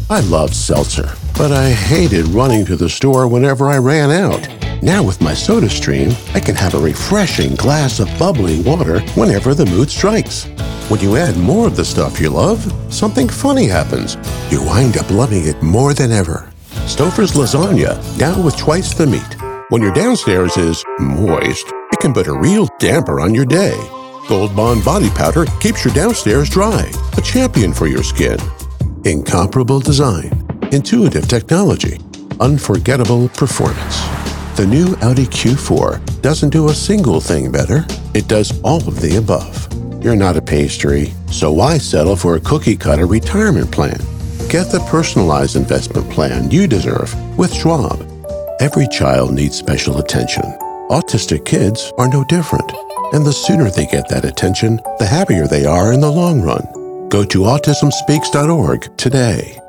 I loved seltzer, but I hated running to the store whenever I ran out. Now with my SodaStream, I can have a refreshing glass of bubbling water whenever the mood strikes. When you add more of the stuff you love, something funny happens. You wind up loving it more than ever. Stouffer's Lasagna, now with twice the meat. When your downstairs is moist, it can put a real damper on your day. Gold Bond Body Powder keeps your downstairs dry, a champion for your skin. Incomparable design, intuitive technology, unforgettable performance. The new Audi Q4 doesn't do a single thing better. It does all of the above. You're not a pastry, so why settle for a cookie-cutter retirement plan? Get the personalized investment plan you deserve with Schwab. Every child needs special attention. Autistic kids are no different. And the sooner they get that attention, the happier they are in the long run. Go to autismspeaks.org today.